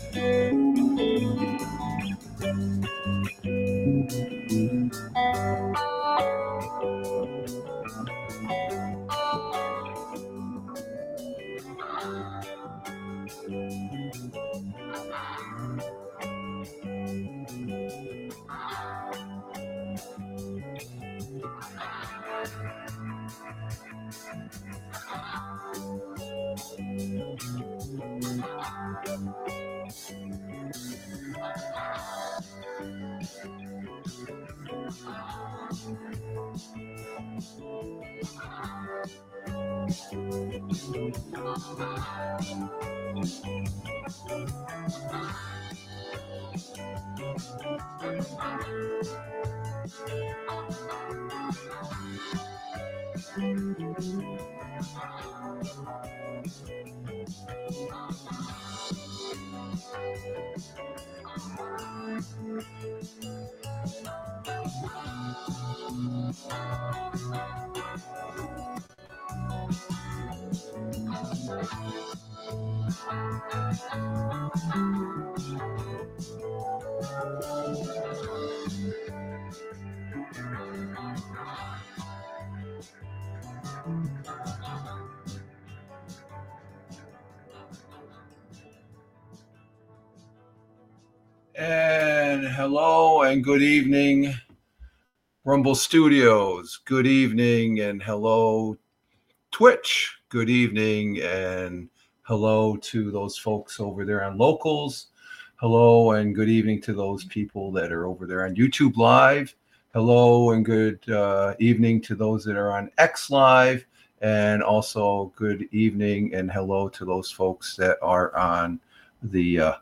And hello and good evening, Rumble Studios. Good evening and hello, Twitch. Good evening and hello to those folks over there on Locals. Hello and good evening to those people that are over there on YouTube Live. Hello and good evening to those that are on X Live. And also good evening and hello to those folks that are on the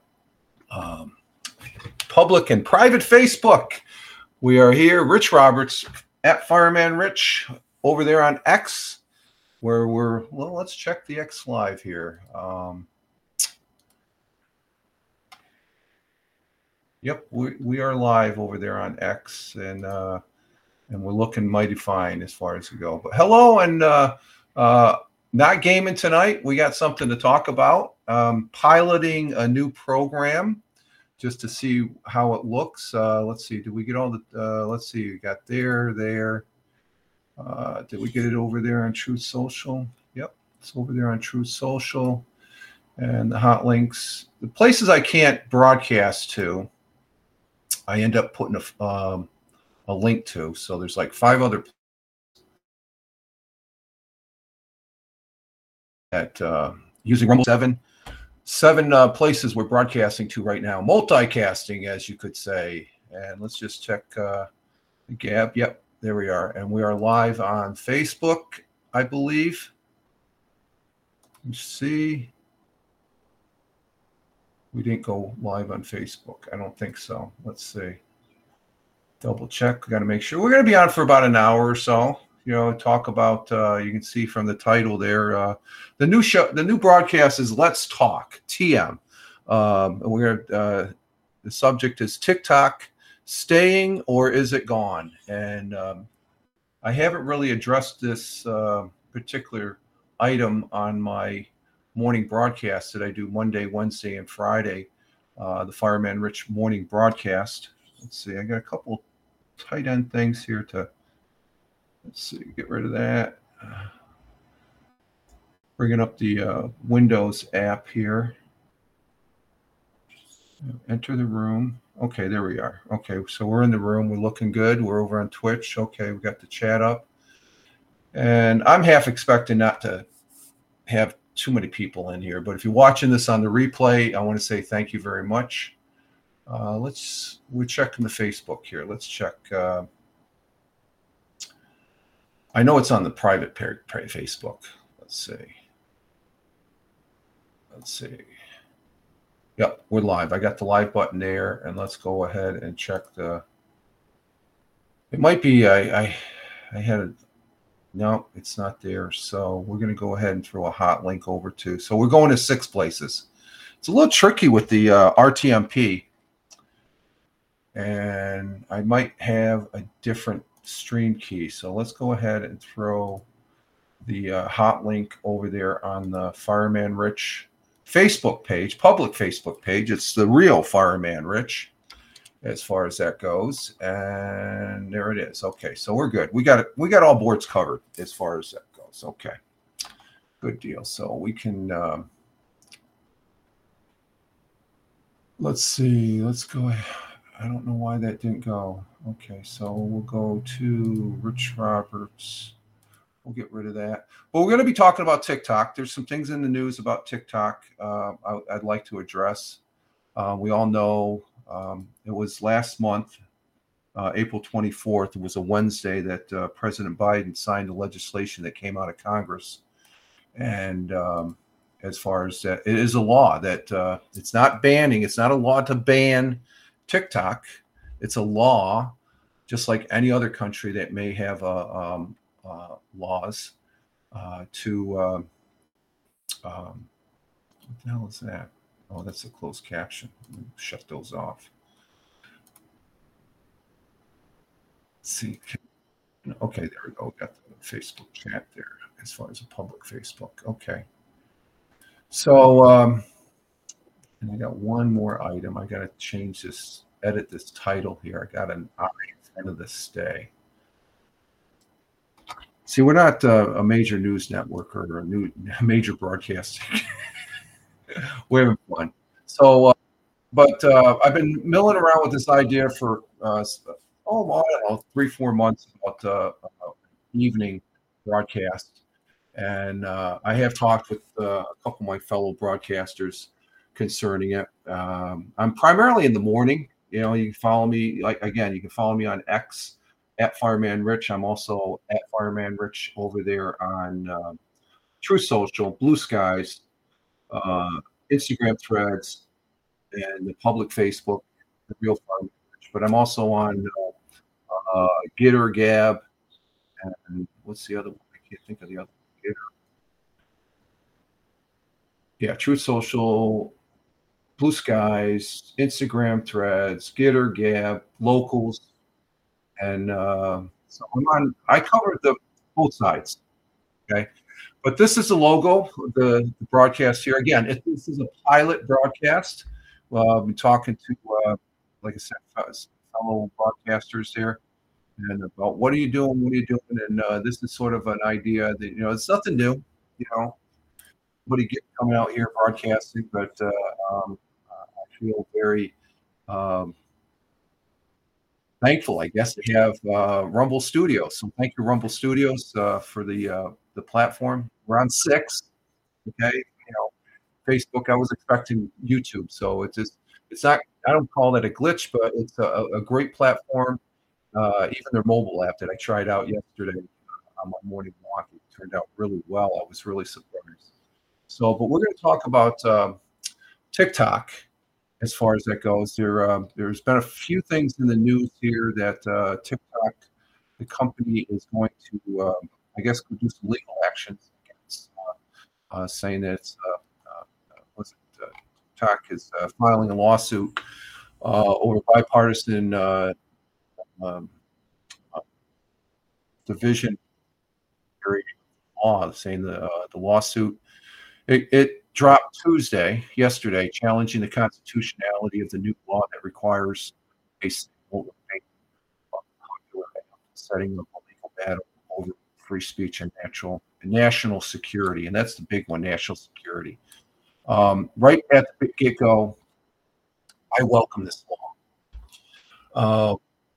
public and private Facebook. We are here, Rich Roberts at Fireman Rich over there on X, where let's check the X Live here. Yep, we are live over there on X, and we're looking mighty fine as far as we go. But hello, and not gaming tonight. We got something to talk about. Piloting a new program just to see how it looks. Let's see. Did we get all the? Let's see. We got there. Did we get it over there on Truth Social? Yep, it's over there on Truth Social, and the hot links. The places I can't broadcast to, I end up putting a link to. So there's like 5 other at using Rumble 7 places we're broadcasting to right now. Multicasting, as you could say. And let's just check the Gab. Yep, there we are. And we are live on Facebook, I believe. Let's see. We didn't go live on Facebook. I don't think so. Let's see. Double check. We got to make sure. We're going to be on for about an hour or so. You know, talk about, you can see from the title there, the new show, the new broadcast is Let's Talk, TM. The subject is TikTok staying or is it gone? And I haven't really addressed this particular item on my morning broadcast that I do Monday, Wednesday, and Friday, the Fireman Rich morning broadcast. Let's see, I got a couple tight end things here to, let's see, get rid of that. Bringing up the Windows app here. Enter the room. Okay, there we are. Okay, so we're in the room. We're looking good. We're over on Twitch. Okay, we got the chat up. And I'm half expecting not to have too many people in here. But if you're watching this on the replay, I want to say thank you very much. We're checking the Facebook here. Let's check. I know it's on the private Facebook. Let's see. Yep, we're live. I got the live button there, and let's go ahead and check the. It might be I had a. No, it's not there. So we're going to go ahead and throw a hot link over to. So we're going to 6 places. It's a little tricky with the RTMP, and I might have a different stream key. So let's go ahead and throw the hot link over there on the Fireman Rich Facebook page, public Facebook page. It's the real Fireman Rich, as far as that goes. And there it is. Okay, so we're good. We got it. We got all boards covered as far as that goes. Okay, good deal. So we can. Let's see. Let's go. I don't know why that didn't go. Okay, so we'll go to Rich Roberts. We'll get rid of that. But we're going to be talking about TikTok. There's some things in the news about TikTok I'd like to address. We all know it was last month, April 24th. It was a Wednesday that President Biden signed the legislation that came out of Congress. And as far as that, it is a law that it's not banning. It's not a law to ban TikTok. It's a law, just like any other country that may have laws to what the hell is that? Oh, that's a closed caption. Shut those off. Let's see. Okay, there we go. We got the Facebook chat there as far as a public Facebook. Okay. So, and I got one more item. I got to change this, edit this title here. I got an I at the end of the stay. See, we're not a major news network or a major broadcasting. We're having fun. So, but I've been milling around with this idea for, I don't know, 3-4 months about evening broadcast. And I have talked with a couple of my fellow broadcasters concerning it. I'm primarily in the morning. You know, you can follow me, you can follow me on X at Fireman Rich. I'm also at Fireman Rich over there on Truth Social, Blue Skies, Instagram Threads, and the public Facebook, the real Fireman Rich. But I'm also on Gitter, Gab, and what's the other one? I can't think of the other one. Yeah, Truth Social, Blue Skies, Instagram Threads, Gitter, Gab, Locals, and so I covered both sides. Okay, but this is the logo, the broadcast here. Again, this is a pilot broadcast. I've been talking to, like I said, fellow broadcasters here, and about what are you doing? What are you doing? And this is sort of an idea that, it's nothing new. Somebody coming out here broadcasting, but I feel very thankful, I guess, to have Rumble Studios. So thank you, Rumble Studios, for the platform. We're on 6. Okay, Facebook. I was expecting YouTube, so it's not. I don't call that a glitch, but it's a great platform. Even their mobile app that I tried out yesterday on my morning walk, it turned out really well. I was really surprised. So, but we're going to talk about TikTok as far as that goes. There's been a few things in the news here that TikTok, the company, is going to, I guess, do some legal actions against, saying that TikTok is filing a lawsuit over bipartisan division law, saying the lawsuit. It dropped yesterday, challenging the constitutionality of the new law that requires a setting up a legal battle over free speech and national security. And that's the big one, national security. Right at the get-go, I welcome this law.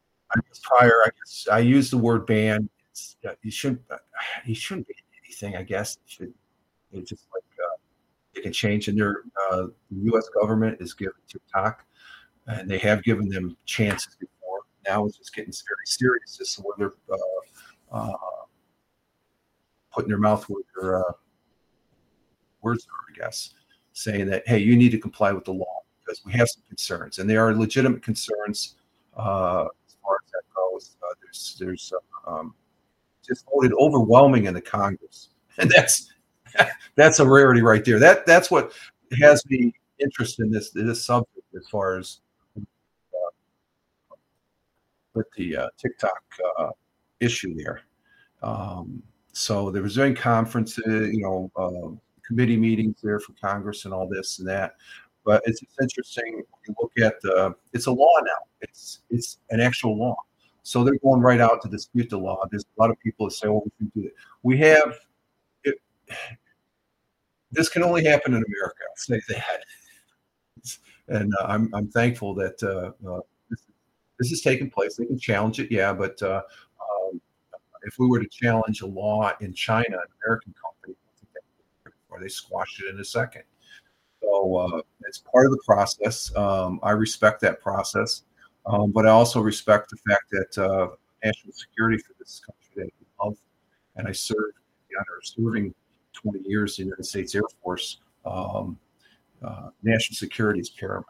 I used the word ban. You shouldn't be anything, I guess. It's just like they can change. And the U.S. government is giving TikTok, and they have given them chances before. Now it's just getting very serious as to whether putting their mouth where their words are, I guess, saying that, hey, you need to comply with the law because we have some concerns, and they are legitimate concerns as far as that goes. There's just voted overwhelming in the Congress, and that's a rarity right there. That's what has me interested in this subject as far as with the TikTok issue there. So there was doing conferences, committee meetings there for Congress and all this and that. But it's interesting when you look at it's a law now. It's an actual law. So they're going right out to dispute the law. There's a lot of people that say, "Well, we can do it." We have it, this can only happen in America. I'll say that, and I'm thankful that this, this is taking place. They can challenge it, yeah, but if we were to challenge a law in China, an American company, or they squashed it in a second. So it's part of the process. I respect that process, but I also respect the fact that national security for this country that I love, and I served the honor of serving 20 years in the United States Air Force. National security is paramount.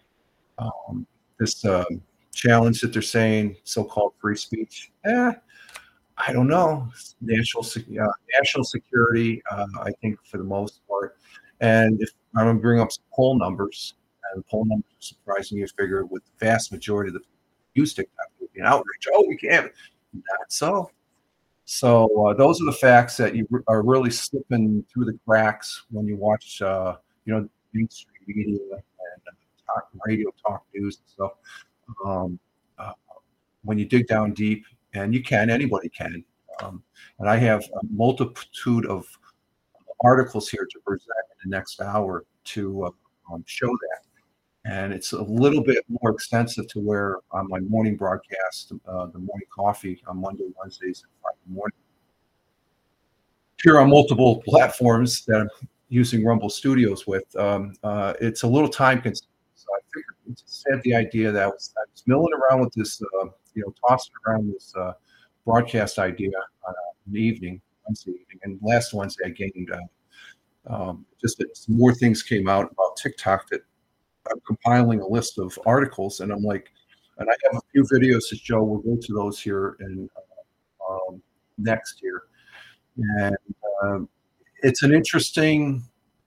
This challenge that they're saying, so-called free speech, I don't know. National security, I think for the most part. And if I'm going to bring up some poll numbers, and poll numbers are surprising, you figure with the vast majority of the people who use TikTok would be an outrage. Oh, we can't. Not so. So those are the facts that you are really slipping through the cracks when you watch, mainstream media and radio, talk news and stuff. Um, uh, when you dig down deep, and anybody can. And I have a multitude of articles here to present in the next hour to show that. And it's a little bit more extensive to where on my morning broadcast, the morning coffee on Monday, Wednesdays, and Friday morning, here on multiple platforms that I'm using Rumble Studios with, it's a little time consuming. So I figured we just had the idea that I was milling around with this, tossing around this broadcast idea on an evening, Wednesday evening. And last Wednesday, I gained just that some more things came out about TikTok that I'm compiling a list of articles. And I'm like, and I have a few videos to show. We'll go to those here and next year. And it's an interesting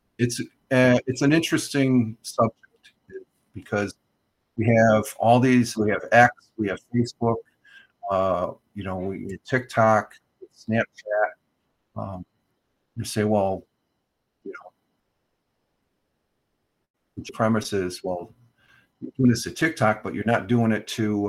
subject because we have all these. We have X, we have Facebook, we have TikTok, Snapchat. You say, well, the premise is, well, you're doing this to TikTok, but you're not doing it to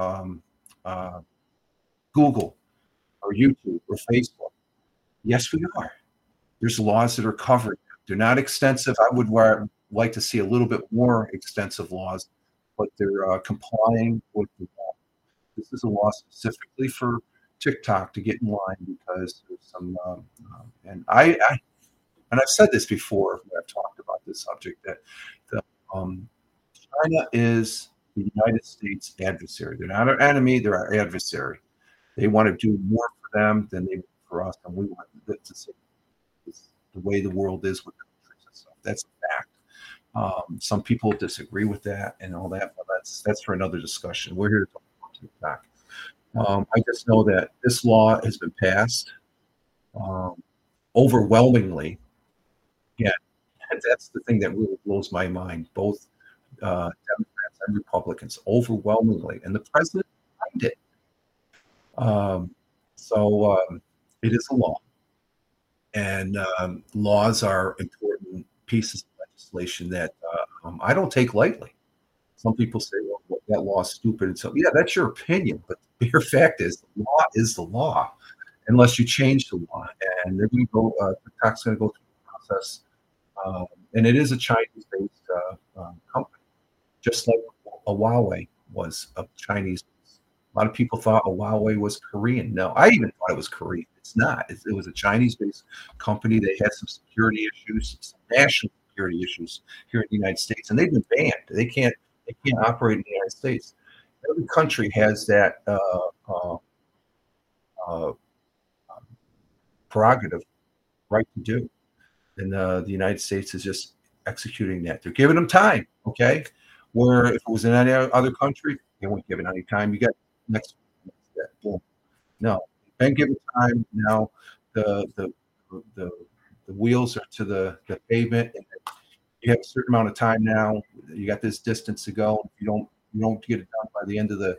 Google or YouTube or Facebook. Yes, we are. There's laws that are covered. They're not extensive. I would like to see a little bit more extensive laws, but they're complying with the law. This is a law specifically for TikTok to get in line because there's some, and I've said this before when I've talked about this subject, that China is the United States adversary. They're not our enemy; they're our adversary. They want to do more for them than they do for us, and we want to see the way the world is with countries and stuff. That's a fact. Some people disagree with that and all that, but that's for another discussion. We're here to talk about TikTok. I just know that this law has been passed overwhelmingly. Yeah, that's the thing that really blows my mind. Both Democrats and Republicans overwhelmingly, and the president signed it. So it is a law, and laws are important pieces of legislation that I don't take lightly. Some people say, well, that law is stupid. And so, yeah, that's your opinion. But the bare fact is, the law is the law, unless you change the law. And they're going to go, TikTok's going to go through the process. And it is a Chinese-based company, just like a Huawei was a Chinese. A lot of people thought a Huawei was Korean. No, I even thought it was Korean. It's not. It was a Chinese-based company. They had some security issues, some national security issues here in the United States, and they've been banned. They can't operate in the United States. Every country has that prerogative, right to do. And the United States is just executing that. They're giving them time, okay? Where if it was in any other country, they won't give it any time. You got next boom. No, been given time. Now the wheels are to the pavement, and you have a certain amount of time now. You got this distance to go. If you don't get it done by the end of the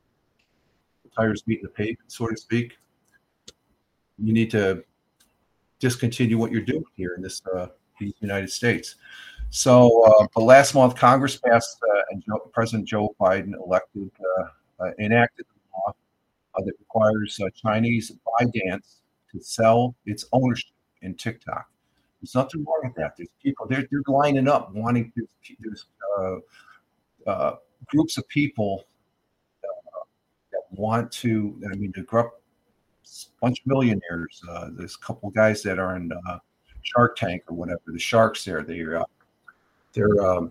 tires meeting the pavement, so to speak, you need to discontinue what you're doing here in the United States. So, but last month, Congress passed and President Joe Biden enacted a law that requires Chinese ByteDance to sell its ownership in TikTok. There's nothing wrong with that. There's people they're lining up wanting there's groups of people that want to. I mean, to grow up a bunch of millionaires. There's a couple guys that are in Shark Tank or whatever. The sharks there. They're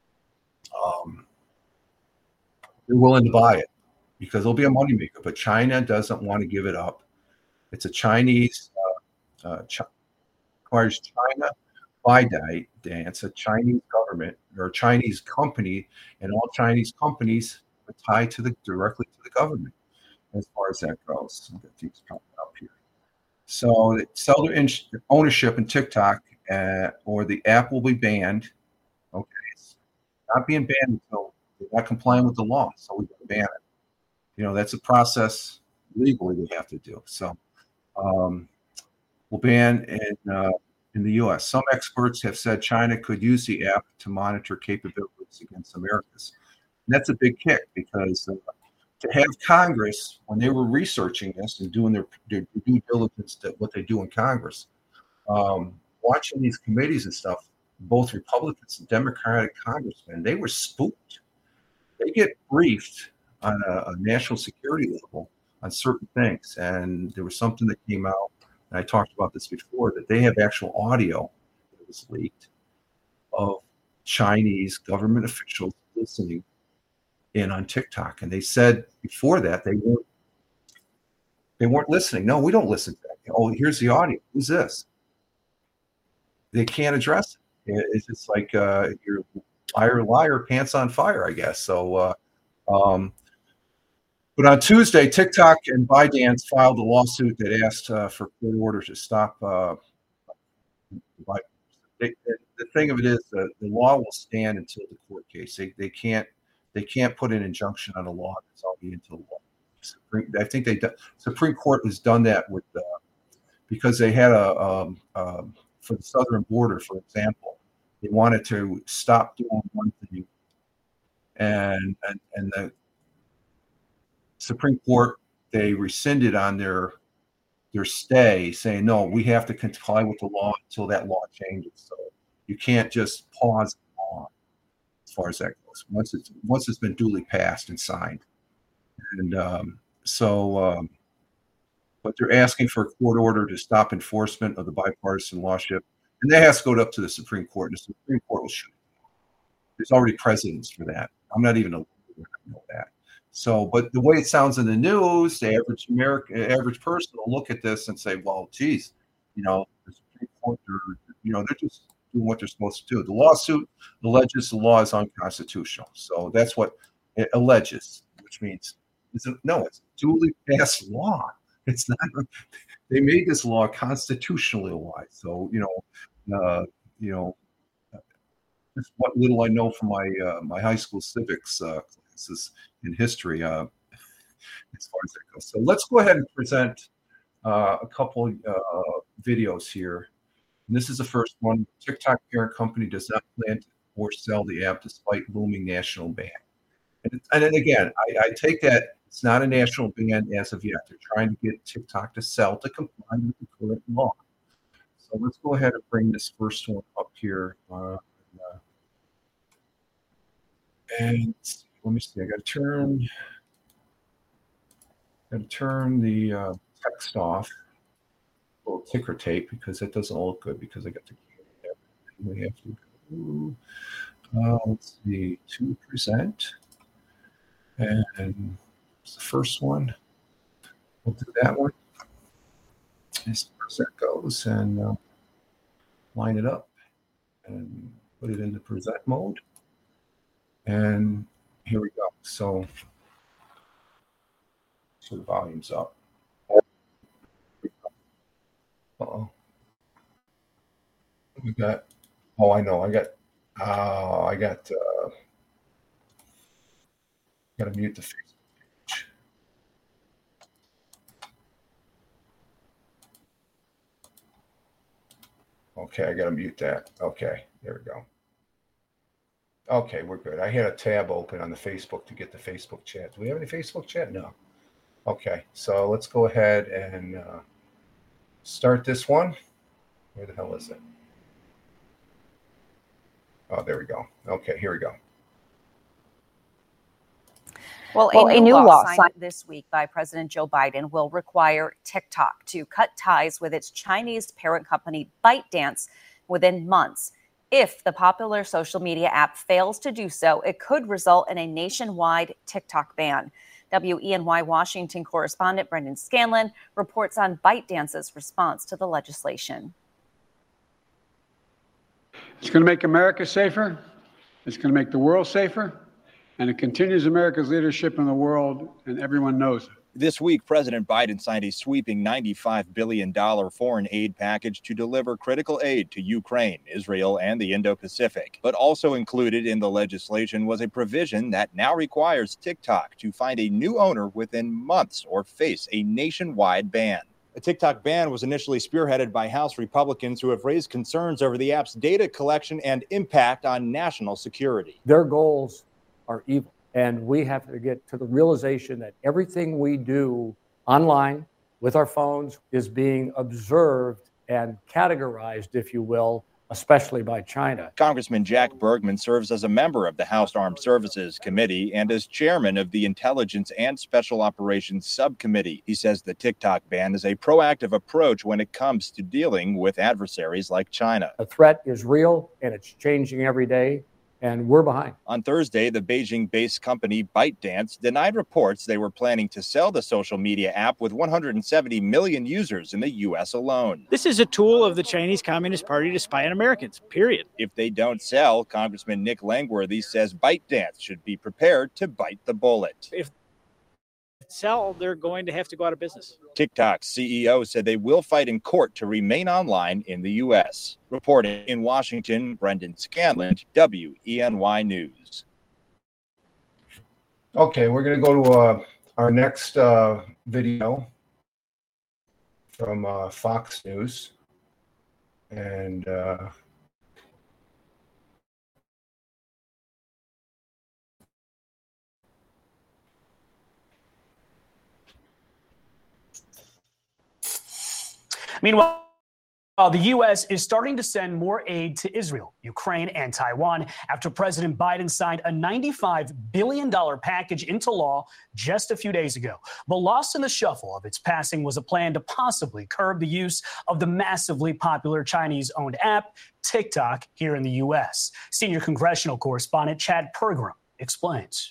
they're willing to buy it because it'll be a moneymaker. But China doesn't want to give it up. It's a Chinese requires China ByteDance, a Chinese government or a Chinese company, and all Chinese companies are tied directly to the government as far as that goes. I'll get these coming up here. So they sell their ownership in TikTok, or the app will be banned. Okay, it's not being banned until they're not complying with the law, so we can ban it. That's a process legally they have to do. So we'll ban in the U.S. Some experts have said China could use the app to monitor capabilities against Americans. And that's a big kick because to have Congress, when they were researching this and doing their due diligence to what they do in Congress, watching these committees and stuff, both Republicans and Democratic congressmen, they were spooked. They get briefed on a national security level on certain things. And there was something that came out, and I talked about this before, that they have actual audio that was leaked of Chinese government officials listening in on TikTok. And they said before that they weren't listening. No, we don't listen to that. Oh, here's the audio. Who's this? They can't address it. It's just like you're liar, pants on fire, I guess. So but on Tuesday, TikTok and ByteDance filed a lawsuit that asked for court order to stop. The thing of it is, the law will stand until the court case. They can't put an injunction on a law that's already into law. I think Supreme Court has done that with because they had for the southern border, for example, they wanted to stop doing one thing, and the Supreme Court, they rescinded on their stay, saying no, we have to comply with the law until that law changes. So you can't just pause the law as far as that goes once it's been duly passed and signed. And but they're asking for a court order to stop enforcement of the bipartisan lawship, and that has to go up to the Supreme Court, and the Supreme Court will shoot. There's already precedents for that. I'm not even a lawyer, I know that. So, but the way it sounds in the news, the average person will look at this and say, "Well, geez, the Supreme Court, they're just doing what they're supposed to do." The lawsuit alleges the law is unconstitutional. So that's what it alleges, which means it's a duly passed law. It's not. They made this law constitutionally wise. So just what little I know from my high school civics classes in history, as far as that goes. So let's go ahead and present a couple videos here. And this is the first one. TikTok parent company does not plan to or sell the app despite looming national ban. And then again, I take that it's not a national ban as of yet. They're trying to get TikTok to sell to comply with the current law. So let's go ahead and bring this first one up here. And let me see. I got to turn the text off, a little ticker tape, because it doesn't look good because I got the key. We have to go. Let's see, to present, and it's the first one. We'll do that one as far as that goes, and line it up and put it into present mode. And here we go. So the volume's up. Uh-oh. We got. Oh, I know. I got. Got to mute the Facebook page. Okay, I got to mute that. Okay, there we go. Okay, we're good. I had a tab open on the Facebook to get the Facebook chat. Do we have any Facebook chat? No. Okay, so let's go ahead and start this one. Where the hell is it? Oh, there we go. Okay, here we go. Well, a new law signed this week by President Joe Biden will require TikTok to cut ties with its Chinese parent company ByteDance within months. If the popular social media app fails to do so, it could result in a nationwide TikTok ban. WENY Washington correspondent Brendan Scanlon reports on ByteDance's response to the legislation. It's going to make America safer. It's going to make the world safer. And it continues America's leadership in the world, and everyone knows it. This week, President Biden signed a sweeping $95 billion foreign aid package to deliver critical aid to Ukraine, Israel, and the Indo-Pacific. But also included in the legislation was a provision that now requires TikTok to find a new owner within months or face a nationwide ban. A TikTok ban was initially spearheaded by House Republicans who have raised concerns over the app's data collection and impact on national security. Their goals are evil. And we have to get to the realization that everything we do online with our phones is being observed and categorized, if you will, especially by China. Congressman Jack Bergman serves as a member of the House Armed Services Committee and as chairman of the Intelligence and Special Operations Subcommittee. He says the TikTok ban is a proactive approach when it comes to dealing with adversaries like China. The threat is real and it's changing every day. And we're behind. On Thursday, the Beijing-based company ByteDance denied reports they were planning to sell the social media app with 170 million users in the U.S. alone. This is a tool of the Chinese Communist Party to spy on Americans, period. If they don't sell, Congressman Nick Langworthy says ByteDance should be prepared to bite the bullet. If they sell, they're going to have to go out of business. TikTok's CEO said they will fight in court to remain online in the U.S. Reporting in Washington, Brendan Scanlon, WENY News. Okay, we're going to go to our next video from Fox News. And meanwhile, the U.S. is starting to send more aid to Israel, Ukraine, and Taiwan after President Biden signed a $95 billion package into law just a few days ago. But lost in the shuffle of its passing was a plan to possibly curb the use of the massively popular Chinese-owned app, TikTok, here in the U.S. Senior congressional correspondent Chad Pergram explains.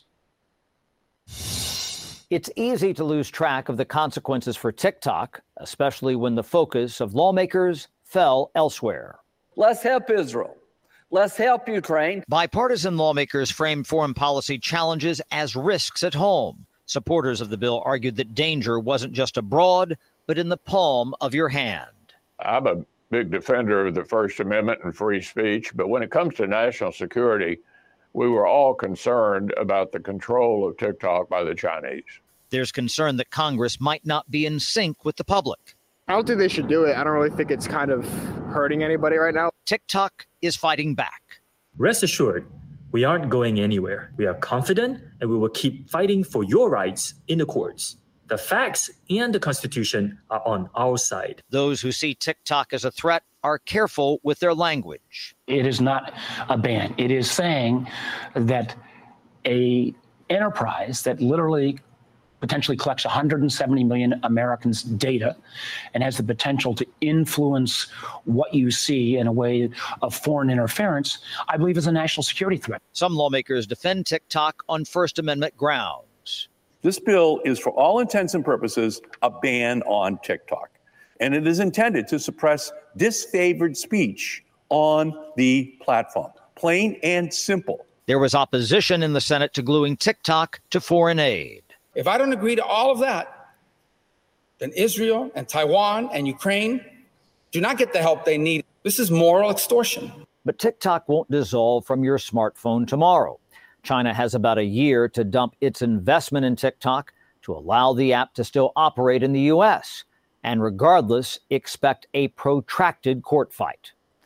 It's easy to lose track of the consequences for TikTok, especially when the focus of lawmakers fell elsewhere. Let's help Israel. Let's help Ukraine. Bipartisan lawmakers framed foreign policy challenges as risks at home. Supporters of the bill argued that danger wasn't just abroad, but in the palm of your hand. I'm a big defender of the First Amendment and free speech, but when it comes to national security, we were all concerned about the control of TikTok by the Chinese. There's concern that Congress might not be in sync with the public. I don't think they should do it. I don't really think it's kind of hurting anybody right now. TikTok is fighting back. Rest assured, we aren't going anywhere. We are confident and we will keep fighting for your rights in the courts. The facts and the Constitution are on our side. Those who see TikTok as a threat are careful with their language. It is not a ban. It is saying that a enterprise that literally potentially collects 170 million Americans' data and has the potential to influence what you see in a way of foreign interference, I believe is a national security threat. Some lawmakers defend TikTok on First Amendment grounds. This bill is, for all intents and purposes, a ban on TikTok. And it is intended to suppress disfavored speech on the platform. Plain and simple. There was opposition in the Senate to gluing TikTok to foreign aid. If I don't agree to all of that, then Israel and Taiwan and Ukraine do not get the help they need. This is moral extortion. But TikTok won't dissolve from your smartphone tomorrow. China has about a year to dump its investment in TikTok to allow the app to still operate in the U.S. And regardless, expect a protracted court fight.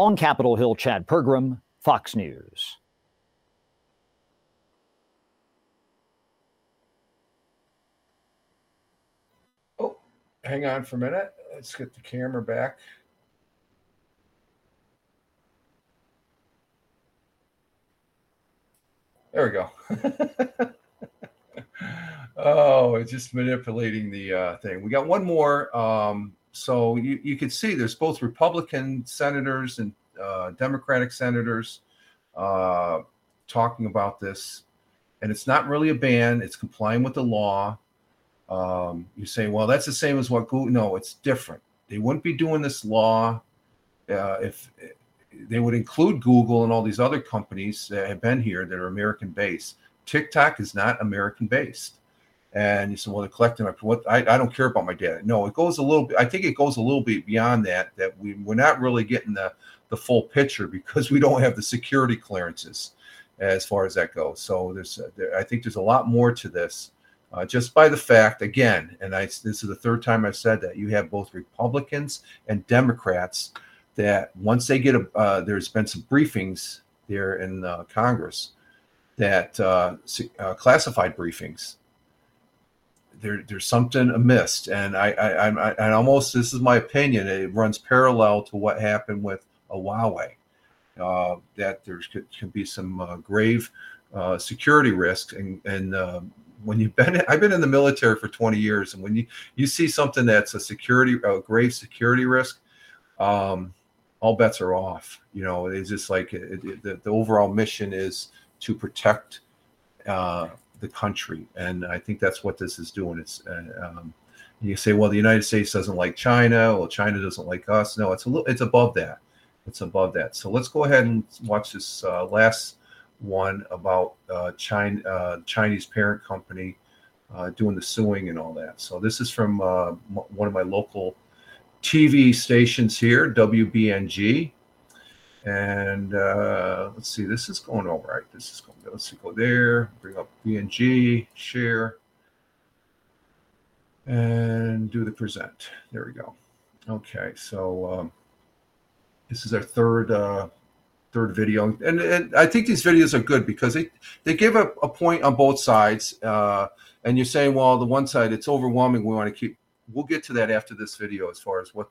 On Capitol Hill, Chad Pergram, Fox News. Oh, hang on for a minute. Let's get the camera back. There we go. Oh, it's just manipulating the thing. We got one more. So you can see there's both Republican senators and Democratic senators talking about this. And it's not really a ban. It's complying with the law. You say, well, that's the same as what Google. No, it's different. They wouldn't be doing this law if they would include Google and all these other companies that have been here that are American-based. TikTok is not American-based. And you say, well, they're collecting up. What I don't care about my data. No, it goes a little bit. I think it goes a little bit beyond that. That we're not really getting the full picture because we don't have the security clearances as far as that goes. So I think there's a lot more to this. Just by the fact, again, and this is the third time I've said that, you have both Republicans and Democrats that once they get there's been some briefings there in Congress that classified briefings. There's something amiss, and I almost, this is my opinion, it runs parallel to what happened with Huawei. That there can be some grave security risks, and when I've been in the military for 20 years, and when you see something that's a grave security risk, all bets are off. It's just like the overall mission is to protect the country, and I think that's what this is doing. It's you say, well, the United States doesn't like China, well, China doesn't like us. No, it's above that. It's above that. So let's go ahead and watch this last one about Chinese parent company doing the suing and all that. So this is from one of my local TV stations here, WBNG. And let's see, this is going all right. This is going. Let's see, go there, bring up BNG, share, and do the present. There we go. Okay, so this is our third video, and I think these videos are good because they give a point on both sides. And you're saying, well, the one side, it's overwhelming. We want to keep. We'll get to that after this video as far as what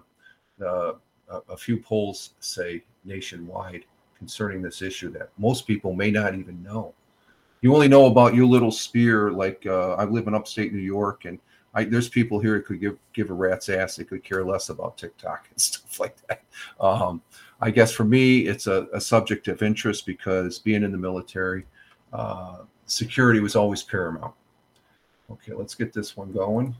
a few polls say nationwide concerning this issue that most people may not even know. You only know about your little sphere. Like I live in upstate New York, and there's people here who could give a rat's ass. They could care less about TikTok and stuff like that. I guess for me, it's a subject of interest because being in the military, security was always paramount. Okay, let's get this one going.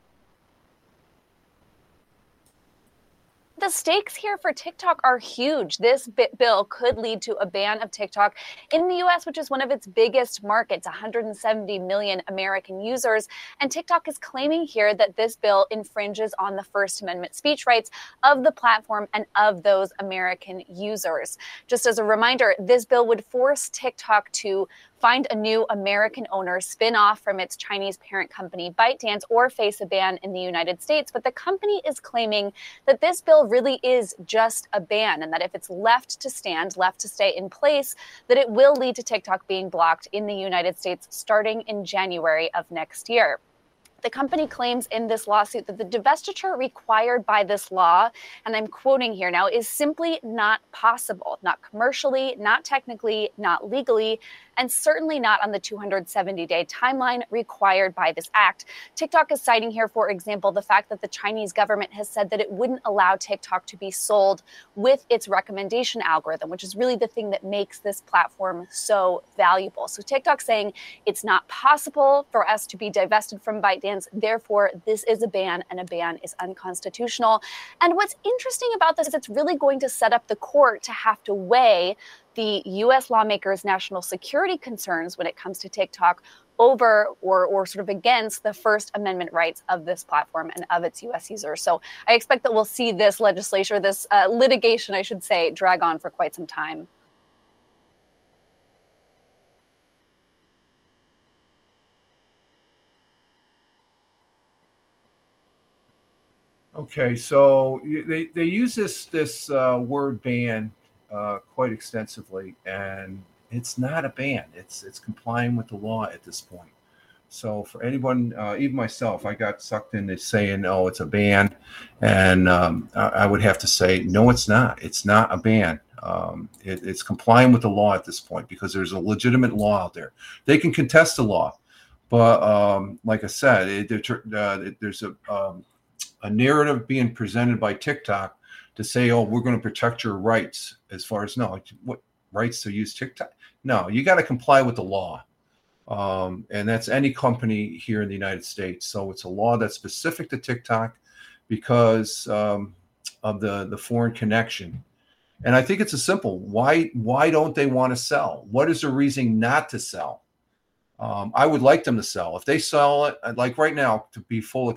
The stakes here for TikTok are huge. This bill could lead to a ban of TikTok in the U.S., which is one of its biggest markets, 170 million American users. And TikTok is claiming here that this bill infringes on the First Amendment speech rights of the platform and of those American users. Just as a reminder, this bill would force TikTok to find a new American owner, spin off from its Chinese parent company ByteDance, or face a ban in the United States. But the company is claiming that this bill really is just a ban, and that if it's left to stay in place, that it will lead to TikTok being blocked in the United States starting in January of next year. The company claims in this lawsuit that the divestiture required by this law, and I'm quoting here now, is simply not possible, not commercially, not technically, not legally, and certainly not on the 270-day timeline required by this act. TikTok is citing here, for example, the fact that the Chinese government has said that it wouldn't allow TikTok to be sold with its recommendation algorithm, which is really the thing that makes this platform so valuable. So TikTok saying it's not possible for us to be divested from ByteDance, therefore this is a ban, and a ban is unconstitutional. And what's interesting about this is it's really going to set up the court to have to weigh the U.S. lawmakers' national security concerns when it comes to TikTok over or sort of against the First Amendment rights of this platform and of its U.S. users. So I expect that we'll see this legislation, this litigation, I should say, drag on for quite some time. Okay, so they use this word ban quite extensively, and it's not a ban. It's complying with the law at this point. So for anyone, even myself, I got sucked into saying, "Oh, it's a ban," and I would have to say, "No, it's not. It's not a ban. It's complying with the law at this point because there's a legitimate law out there. They can contest the law, but like I said, there's a narrative being presented by TikTok to say, "Oh, we're going to protect your rights." As far as what rights to use TikTok? No, you got to comply with the law. And that's any company here in the United States. So it's a law that's specific to TikTok because of the foreign connection. And I think it's a simple. Why don't they want to sell? What is the reason not to sell? I would like them to sell. If they sell it, like right now, to be full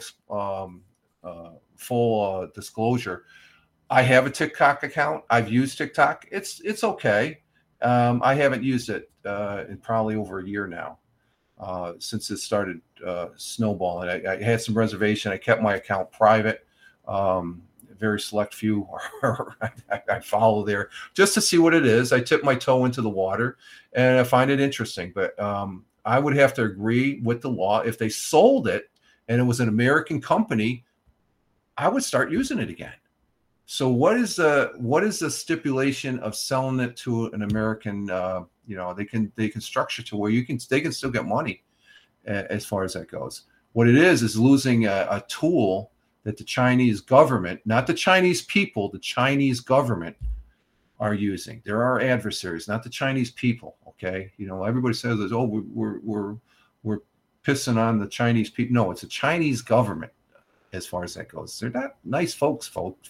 disclosure, I have a TikTok account. I've used TikTok. It's okay. I haven't used it in probably over a year now. Since it started snowballing. I had some reservation. I kept my account private. Very select few I follow there just to see what it is. I tip my toe into the water and I find it interesting. But I would have to agree with the law. If they sold it and it was an American company, I would start using it again. So what is the stipulation of selling it to an American? They can structure to where they can still get money as far as that goes. What it is losing a tool that the Chinese government, not the Chinese people, the Chinese government are using. There are adversaries, not the Chinese people. Okay, everybody says, "Oh, we're pissing on the Chinese people." No, it's the Chinese government. As far as that goes, they're not nice folks.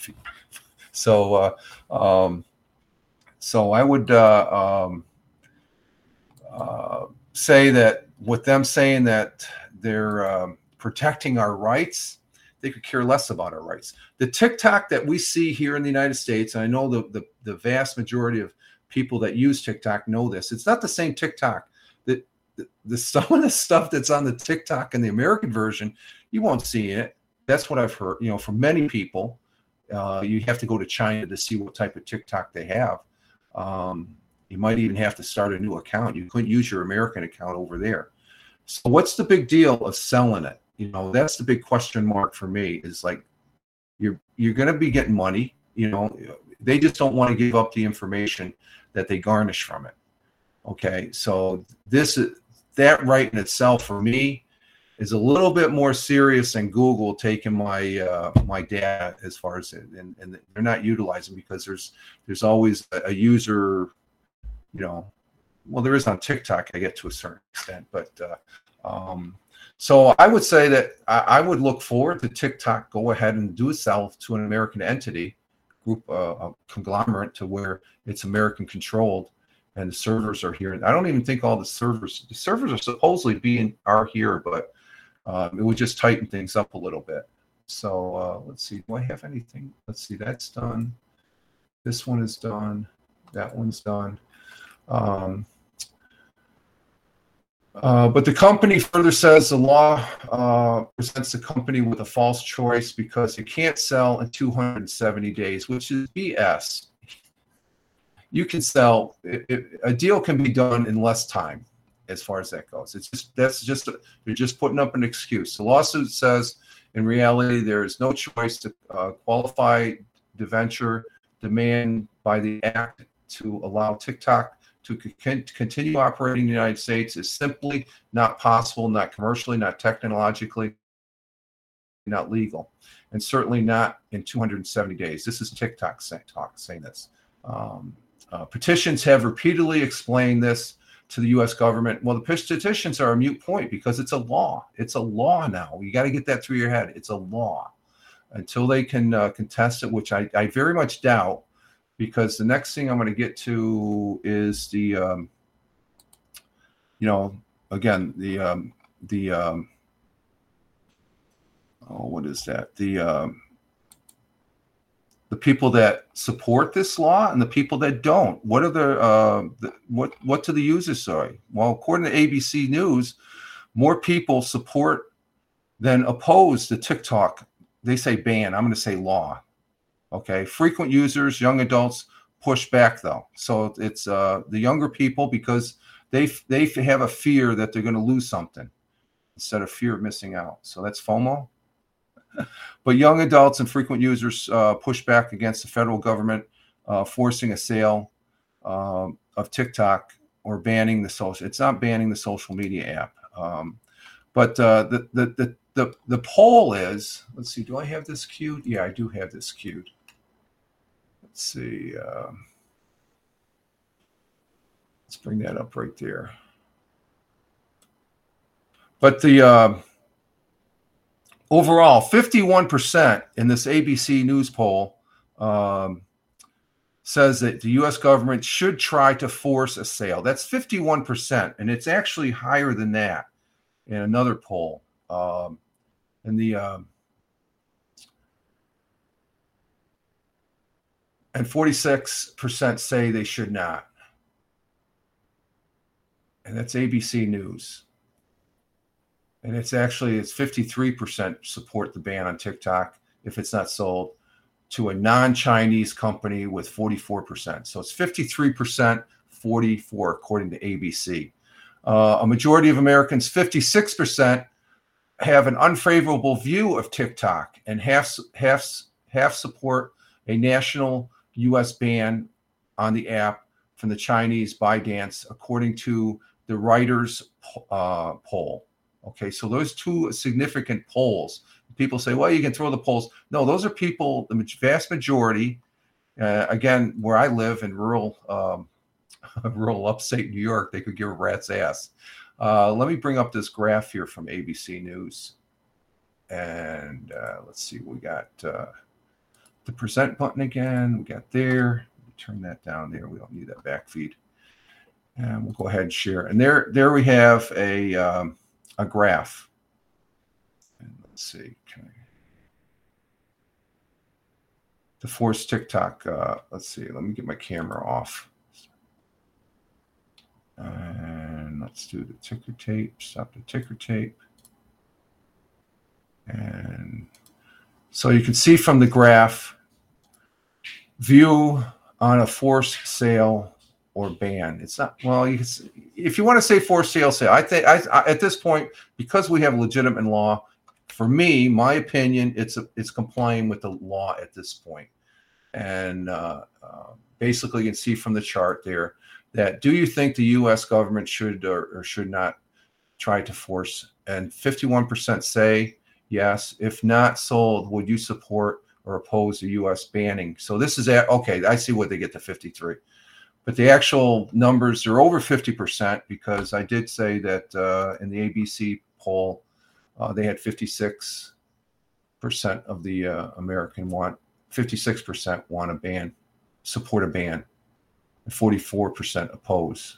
So I would say that with them saying that they're protecting our rights, they could care less about our rights. The TikTok that we see here in the United States, and I know the vast majority of people that use TikTok know this. It's not the same TikTok. Some of the stuff that's on the TikTok and the American version, you won't see it. That's what I've heard, from many people. You have to go to China to see what type of TikTok they have. You might even have to start a new account. You couldn't use your American account over there. So what's the big deal of selling it? That's the big question mark for me is like, you're going to be getting money. They just don't want to give up the information that they garnish from it. Okay. So that right in itself for me is a little bit more serious than Google taking my my data as far as it, and they're not utilizing because there's always a user, well, there is on TikTok, I get to a certain extent, but so I would say that I would look forward to TikTok go ahead and do a sell to an American entity group, a conglomerate to where it's American controlled and the servers are here. I don't even think all the servers are supposedly are here, but it would just tighten things up a little bit. So let's see. Do I have anything? Let's see. That's done. This one is done. That one's done. But the company further says the law presents the company with a false choice because it can't sell in 270 days, which is BS. You can sell. A deal can be done in less time. As far as that goes, they're just putting up an excuse. The lawsuit says, in reality, there is no choice to qualify debenture demand by the act to allow TikTok to continue operating in the United States is simply not possible, not commercially, not technologically, not legal, and certainly not in 270 days. This is TikTok saying this. Petitions have repeatedly explained this to the U.S. government. Well, the petitions are a moot point because it's a law. It's a law now. You got to get that through your head. It's a law. Until they can contest it, which I very much doubt, because the next thing I'm going to get to is the, again, what is that? The people that support this law and the people that don't. What are what do the users say? Well, according to ABC News, more people support than oppose the TikTok they say ban. I'm going to say law. Okay. Frequent users, young adults push back though. So it's the younger people because they have a fear that they're going to lose something instead of fear of missing out. So that's FOMO. But young adults and frequent users push back against the federal government forcing a sale of TikTok or banning the social. It's not banning the social media app. But the poll is, let's see, do I have this queued? Yeah, I do have this queued. Let's see. Let's bring that up right there. But the overall, 51% in this ABC News poll says that the U.S. government should try to force a sale. That's 51%, and it's actually higher than that in another poll. And 46% say they should not. And that's ABC News. And it's 53% support the ban on TikTok if it's not sold to a non-Chinese company with 44%. So it's 53%, 44 according to ABC. A majority of Americans, 56%, have an unfavorable view of TikTok, and half support a national U.S. ban on the app from the Chinese ByteDance, according to the Reuters poll. Okay, so those two significant polls. People say, well, you can throw the polls. No, those are people, the vast majority, again, where I live in rural upstate New York, they could give a rat's ass. Let me bring up this graph here from ABC News. And let's see, we got the present button again. We got there. Turn that down there. We don't need that back feed. And we'll go ahead and share. And there we have a graph. And let's see. Okay. The forced TikTok. Let's see. Let me get my camera off. And let's do the ticker tape. Stop the ticker tape. And so you can see from the graph, view on a forced sale or ban. It's not, well, if you want to say forced sale, I think at this point, because we have legitimate law, for me, my opinion, it's complying with the law at this point. And basically, you can see from the chart there that do you think the U.S. government should or should not try to force? And 51% say yes. If not sold, would you support or oppose the U.S. banning? So this is okay. I see what they get to 53, but the actual numbers are over 50% because I did say that in the ABC poll they had 56% of the American 56% want a ban, support a ban, and 44% oppose.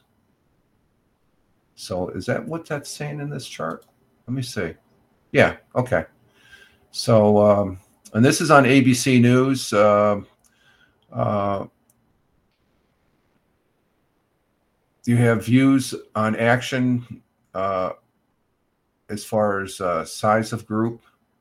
So is that what that's saying in this chart? Let me see. Yeah. Okay. So. And this is on ABC News. You have views on action as far as size of group.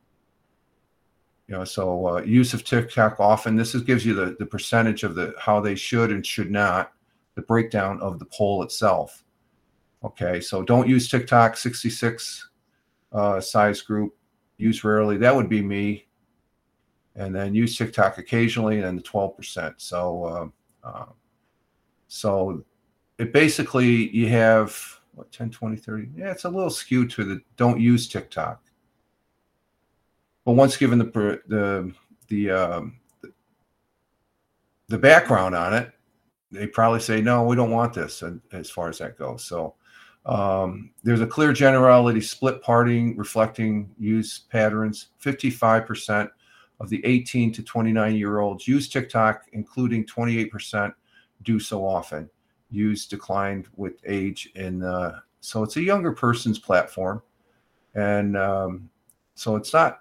So use of TikTok often. This gives you the percentage of how they should and should not, the breakdown of the poll itself. Okay, so don't use TikTok, 66 size group. Use rarely. That would be me. And then use TikTok occasionally, and then the 12%. So it basically, you have, 10, 20, 30. Yeah, it's a little skewed to the don't use TikTok. But once given the background on it, they probably say, no, we don't want this as far as that goes. So there's a clear generality split parting reflecting use patterns. 55% of the 18 to 29-year-olds use TikTok, including 28% do so often. Use declined with age, so it's a younger person's platform, and so it's not.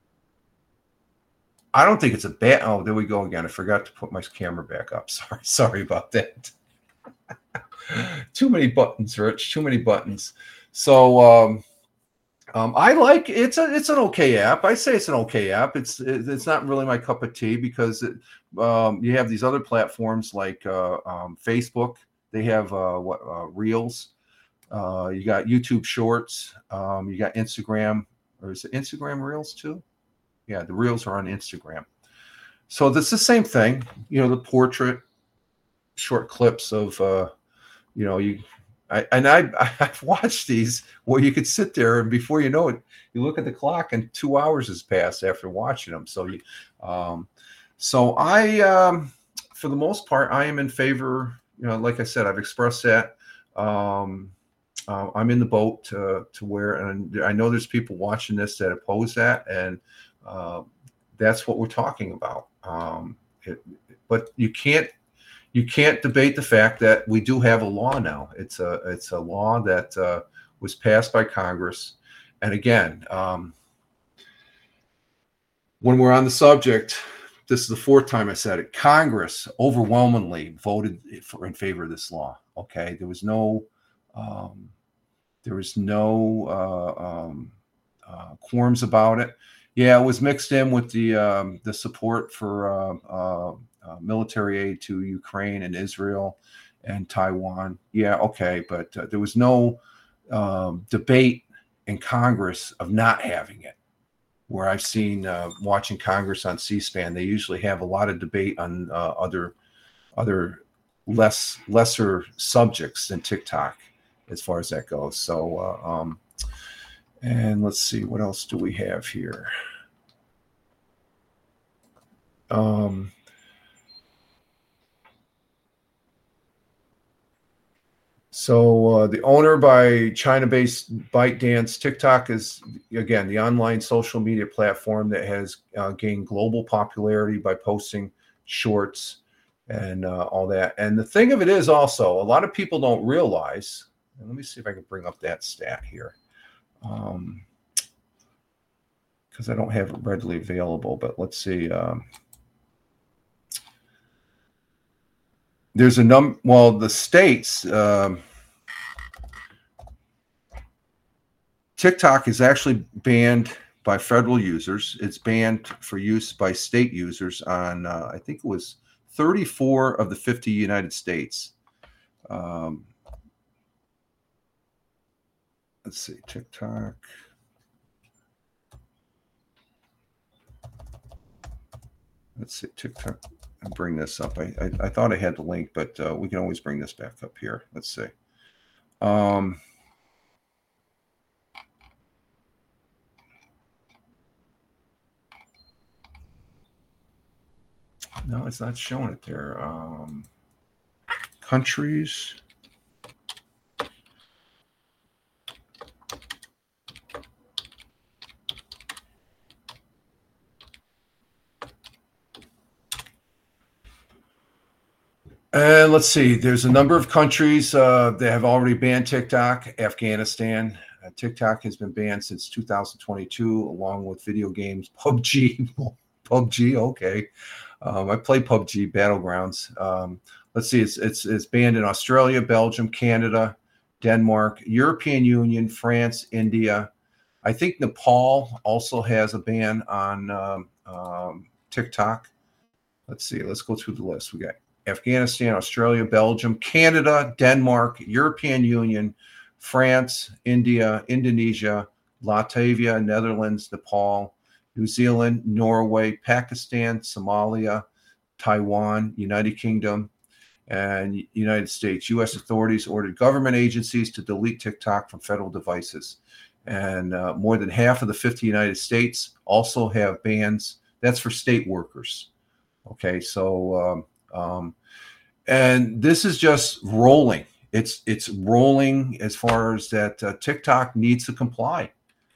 I don't think it's a bad. Oh, there we go again. I forgot to put my camera back up. Sorry about that. Too many buttons, Rich. Too many buttons. So I like it's an okay app. I say it's an okay app. It's not really my cup of tea because you have these other platforms like Facebook. They have Reels. You got YouTube Shorts. You got Instagram, or is it Instagram Reels too? Yeah, the Reels are on Instagram. So that's the same thing. The portrait, short clips of I've watched these where you could sit there and before you know it, you look at the clock and 2 hours has passed after watching them. So I for the most part, I am in favor. Like I said, I've expressed that. I'm in the boat to where, and I know there's people watching this that oppose that, and that's what we're talking about. But you can't debate the fact that we do have a law now. It's a law that was passed by Congress, and again, when we're on the subject. This is the fourth time I said it. Congress overwhelmingly voted in favor of this law. Okay, there was no quorums about it. Yeah, it was mixed in with the support for military aid to Ukraine and Israel and Taiwan. Yeah, okay, but there was no debate in Congress of not having it. Where I've seen watching Congress on C-SPAN, they usually have a lot of debate on other lesser subjects than TikTok, as far as that goes. So, and let's see, what else do we have here? So the owner by China-based ByteDance, TikTok is, again, the online social media platform that has gained global popularity by posting shorts and all that. And the thing of it is also, a lot of people don't realize, and let me see if I can bring up that stat here, because I don't have it readily available, but let's see. There's a the states, TikTok is actually banned by federal users. It's banned for use by state users on, I think it was 34 of the 50 United States. Let's see, TikTok. Let's see, TikTok. I'll bring this up. I thought I had the link, but we can always bring this back up here. Let's see. No, it's not showing it there. Countries. And let's see, there's a number of countries that have already banned TikTok. Afghanistan. TikTok has been banned since 2022, along with video games. PUBG, okay. I play PUBG Battlegrounds. Let's see, it's banned in Australia, Belgium, Canada, Denmark, European Union, France, India. I think Nepal also has a ban on TikTok. Let's see, let's go through the list. We got Afghanistan, Australia, Belgium, Canada, Denmark, European Union, France, India, Indonesia, Latvia, Netherlands, Nepal, New Zealand, Norway, Pakistan, Somalia, Taiwan, United Kingdom, and United States. U.S. authorities ordered government agencies to delete TikTok from federal devices. And more than half of the 50 United States also have bans. That's for state workers. Okay, so and this is just rolling. It's rolling as far as that TikTok needs to comply.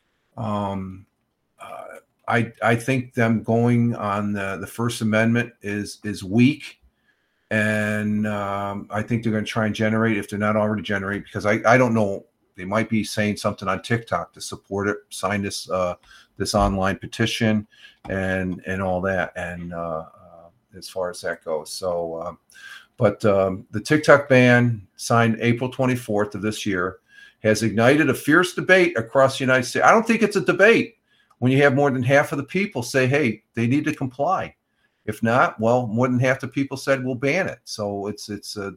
I think them going on the First Amendment is weak, and I think they're going to try and generate, if they're not already generating, because I don't know, they might be saying something on TikTok to support it, sign this this online petition, and all that, and as far as that goes. So, but the TikTok ban signed April 24th of this year. has ignited a fierce debate across the United States. I don't think it's a debate when you have more than half of the people say, hey, they need to comply. If not, well, more than half the people said we'll ban it. So it's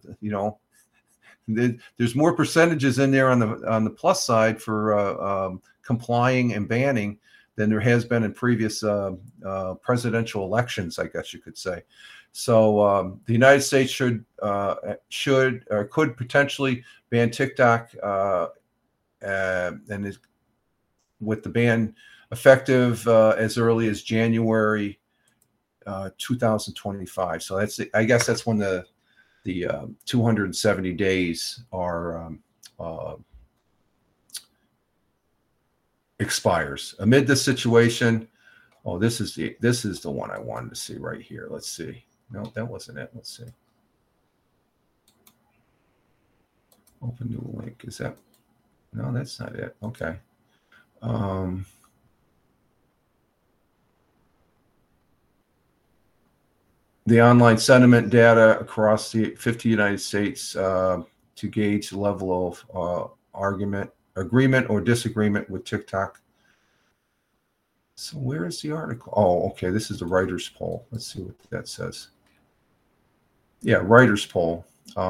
there's more percentages in there on the plus side for complying and banning than there has been in previous presidential elections, I guess you could say. So the United States should or could potentially ban TikTok, and with the ban effective as early as January 2025. So I guess that's when the 270 days are expires. Amid this situation, this is the one I wanted to see right here. Let's see. No, that wasn't it. Let's see. Open new link. Is that? No, that's not it. Okay. The online sentiment data across the 50 United States to gauge the level of agreement or disagreement with TikTok. So where is the article? Oh, okay. This is the Reuters poll. Let's see what that says. Yeah, Reuters poll.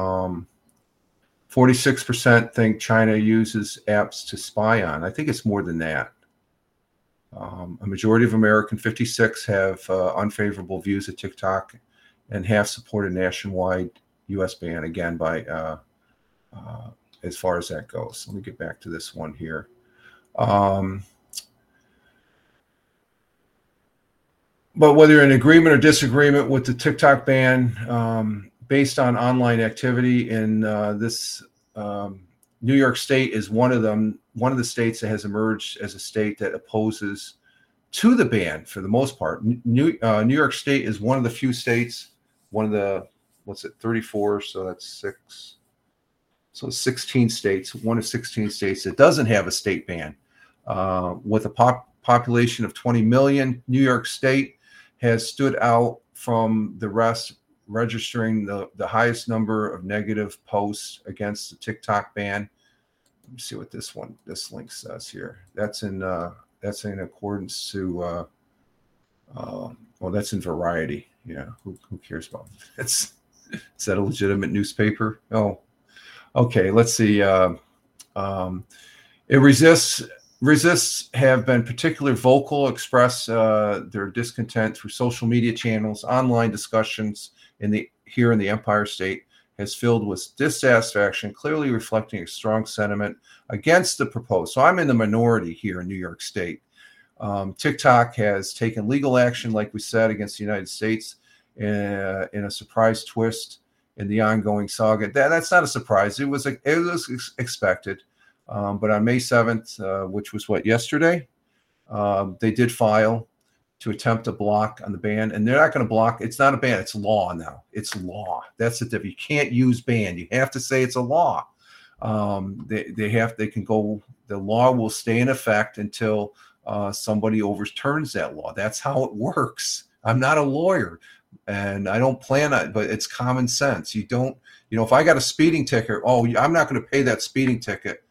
46% think China uses apps to spy on. I think it's more than that. A majority of American, 56, have unfavorable views of TikTok, and half support a nationwide U.S. ban, again, by as far as that goes. Let me get back to this one here. But whether you're in agreement or disagreement with the TikTok ban, based on online activity in this, New York State is one of them. One of the states that has emerged as a state that opposes to the ban for the most part. New York State is one of the few states, one of the 34. So that's 6. So 16 states, one of 16 states that doesn't have a state ban. With a population of 20 million, New York State has stood out from the rest, registering the highest number of negative posts against the TikTok ban. Let me see what this link says here. That's in accordance to that's in Variety. Yeah, who cares about it? Is that a legitimate newspaper? Oh, okay. Let's see. It resists have been particularly vocal, express their discontent through social media channels. Online discussions here in the Empire State has filled with dissatisfaction, clearly reflecting a strong sentiment against the proposed. So I'm in the minority here in New York State. TikTok has taken legal action, like we said, against the United States in a surprise twist in the ongoing saga. That's not a surprise. It was expected. But on May 7th, which was yesterday, they did file to attempt to block on the ban, and they're not going to block. It's not a ban. It's law now. It's law. That's the difference. You can't use ban. You have to say it's a law. They can go. The law will stay in effect until somebody overturns that law. That's how it works. I'm not a lawyer, and I don't plan on it, but it's common sense. You don't. If I got a speeding ticket, I'm not going to pay that speeding ticket.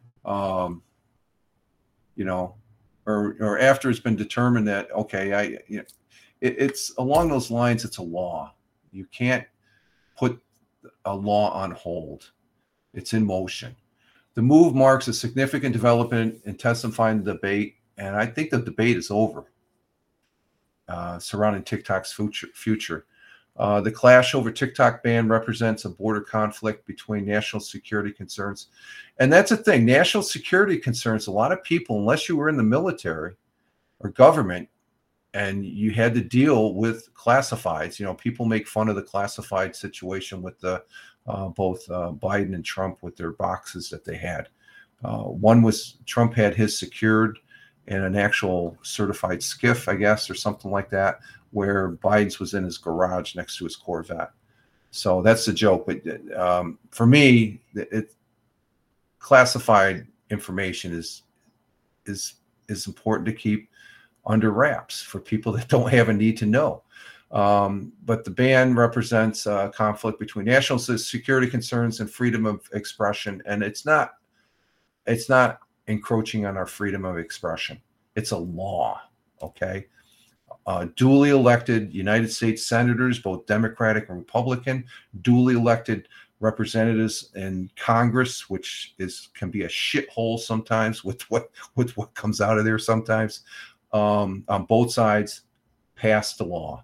Or after it's been determined that, okay, it's along those lines, it's a law. You can't put a law on hold. It's in motion. The move marks a significant development, intensifying the debate, and I think the debate is over surrounding TikTok's future. The clash over TikTok ban represents a border conflict between national security concerns. And that's the thing, national security concerns, a lot of people, unless you were in the military or government and you had to deal with classifieds, people make fun of the classified situation with both Biden and Trump with their boxes that they had. One was Trump had his secured in an actual certified SCIF, I guess, or something like that, where Biden's was in his garage next to his Corvette. So that's the joke. But for me, classified information is important to keep under wraps for people that don't have a need to know. But the ban represents a conflict between national security concerns and freedom of expression. And it's not it's not encroaching on our freedom of expression. It's a law, okay? Duly elected United States senators, both Democratic and Republican, duly elected representatives in Congress, which can be a shithole sometimes with what comes out of there sometimes, on both sides, passed the law.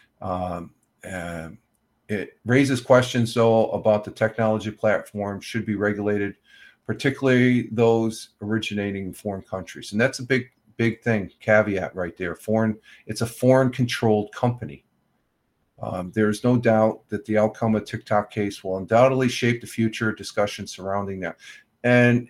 It raises questions, though, about the technology platform should be regulated, particularly those originating in foreign countries. And that's a big thing, caveat right there. It's a foreign-controlled company. There's no doubt that the outcome of TikTok case will undoubtedly shape the future discussion surrounding that. And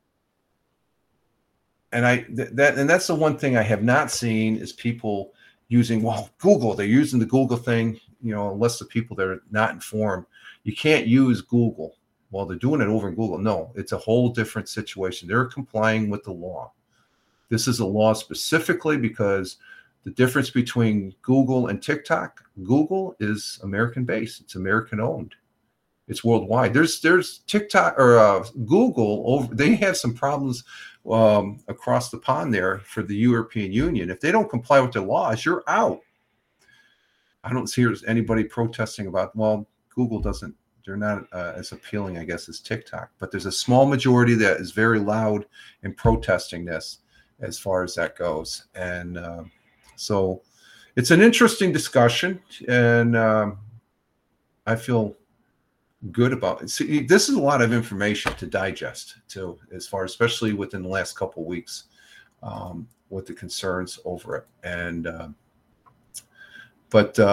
that's the one thing I have not seen is people using, Google. They're using the Google thing, unless the people that are not informed. You can't use Google. Well, they're doing it over in Google. No, it's a whole different situation. They're complying with the law. This is a law specifically because the difference between Google and TikTok, Google is American-based. It's American-owned. It's worldwide. There's TikTok or Google. They have some problems across the pond there for the European Union. If they don't comply with the laws, you're out. I don't see anybody protesting about, Google doesn't. They're not as appealing, I guess, as TikTok. But there's a small majority that is very loud in protesting this as far as that goes. And so it's an interesting discussion. And I feel good about it. See, this is a lot of information to digest, too, as far, especially within the last couple of weeks with the concerns over it. And but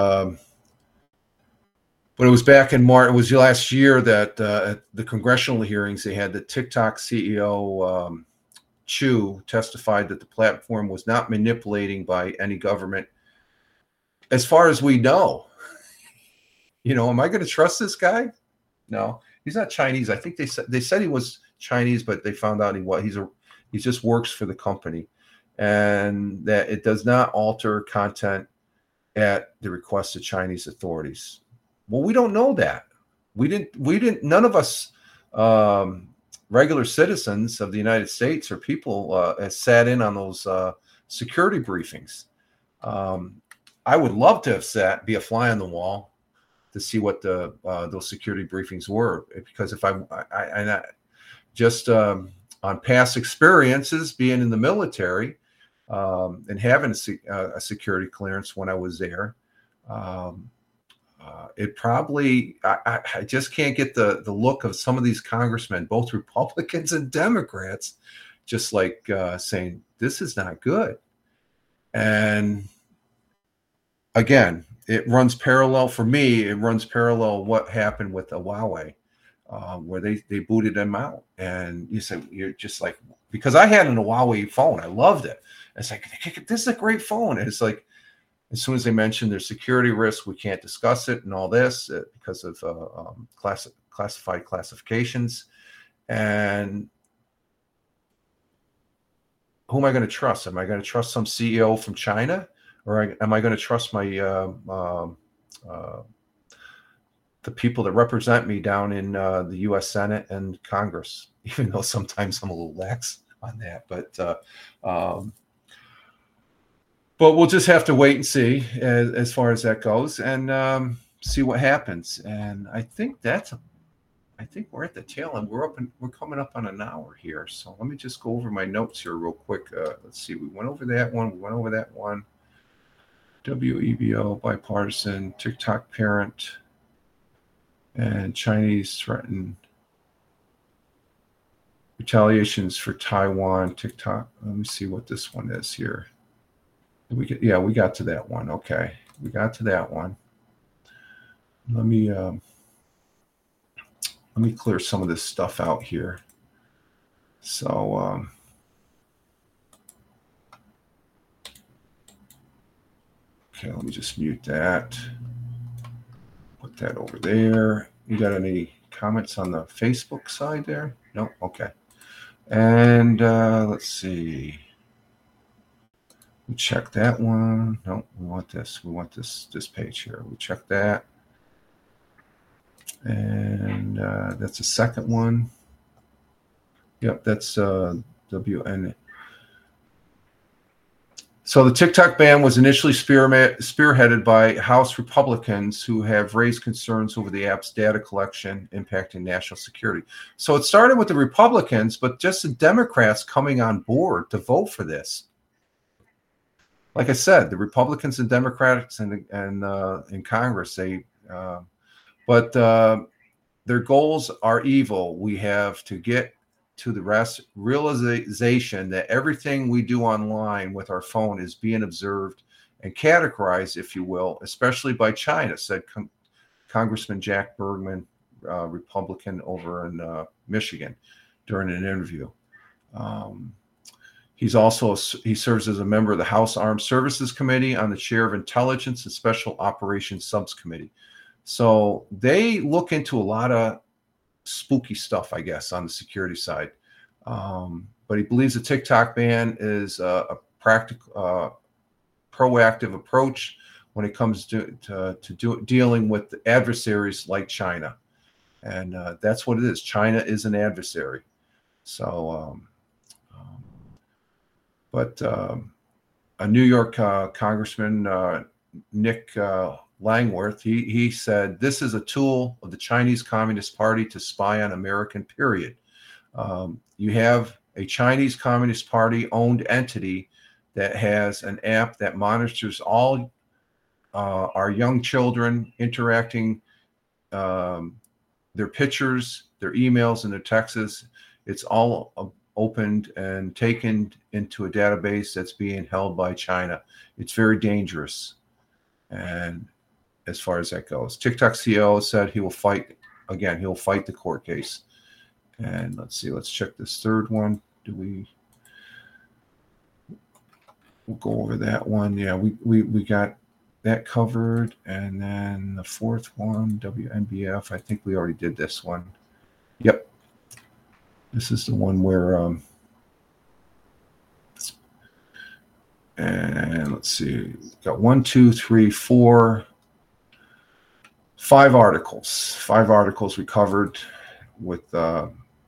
it was back in March. It was last year that at the congressional hearings, they had the TikTok CEO Chu testified that the platform was not manipulating by any government, as far as we know. Am I going to trust this guy? No, he's not Chinese. I think they said he was Chinese, but they found out he just works for the company, and that it does not alter content at the request of Chinese authorities. Well, we don't know that. We didn't. None of us, regular citizens of the United States or people, has sat in on those security briefings. I would love to have be a fly on the wall to see what those security briefings were, because if I just on past experiences being in the military and having a security clearance when I was there. It probably, I just can't get the look of some of these congressmen, both Republicans and Democrats, just like saying, this is not good. And again, it runs parallel for me. It runs parallel what happened with Huawei, where they booted them out. And you said, you're just like, because I had a Huawei phone. I loved it. It's like, this is a great phone. And it's like, as soon as they mentioned their security risk, we can't discuss it and all this because of classified classifications. And who am I going to trust? Am I going to trust some CEO from China, or am I going to trust my the people that represent me down in the U.S. Senate and Congress? Even though sometimes I'm a little lax on that, but we'll just have to wait and see as far as that goes, and see what happens. And I think we're at the tail end. We're coming up on an hour here. So let me just go over my notes here real quick. Let's see. We went over that one. WEBO, bipartisan, TikTok parent, and Chinese threatened retaliations for Taiwan, TikTok. Let me see what this one is here. We got to that one. Okay, we got to that one. Let me clear some of this stuff out here. So okay, let me just mute that. Put that over there. You got any comments on the Facebook side there? No? Okay. And let's see. We check that one. No, we want this. We want this page here. We check that. And that's the second one. Yep, that's WN. So the TikTok ban was initially spearheaded by House Republicans who have raised concerns over the app's data collection impacting national security. So it started with the Republicans, but just the Democrats coming on board to vote for this. Like I said, the Republicans and Democrats and in Congress, but their goals are evil. We have to get to the realization that everything we do online with our phone is being observed and categorized, if you will, especially by China, said Congressman Jack Bergman, Republican over in Michigan, during an interview. He serves as a member of the House Armed Services Committee on the chair of Intelligence and Special Operations Subcommittee. So they look into a lot of spooky stuff, I guess, on the security side. But he believes the TikTok ban is a practical, proactive approach when it comes to dealing with adversaries like China. And that's what it is. China is an adversary. So, but a New York Congressman, Nick Langworth, he said, this is a tool of the Chinese Communist Party to spy on American, period. You have a Chinese Communist Party owned entity that has an app that monitors all our young children interacting, their pictures, their emails, and their texts. It's all opened and taken into a database that's being held by China. It's very dangerous. And as far as that goes, TikTok CEO said he will fight the court case. And let's see, let's check this third one. We'll go over that one. Yeah, we got that covered. And then the fourth one, WNBF, I think we already did this one. Yep. This is the one where, and let's see, got 5 articles. 5 articles we covered with the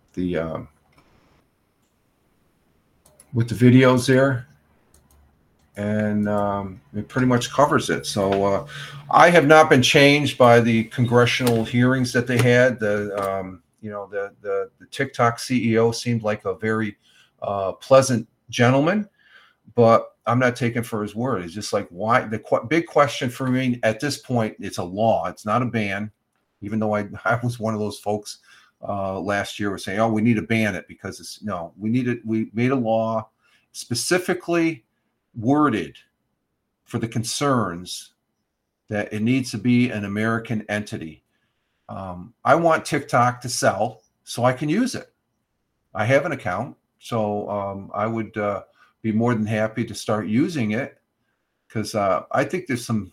videos there, and it pretty much covers it. So I have not been changed by the congressional hearings that they had. The TikTok CEO seemed like a very pleasant gentleman, but I'm not taking for his word. It's just like, why? The big question for me at this point, it's a law. It's not a ban, even though I was one of those folks last year was saying, oh, we need to ban it because we made a law specifically worded for the concerns that it needs to be an American entity. I want TikTok to sell so I can use it. I have an account, so I would be more than happy to start using it because I think there's some,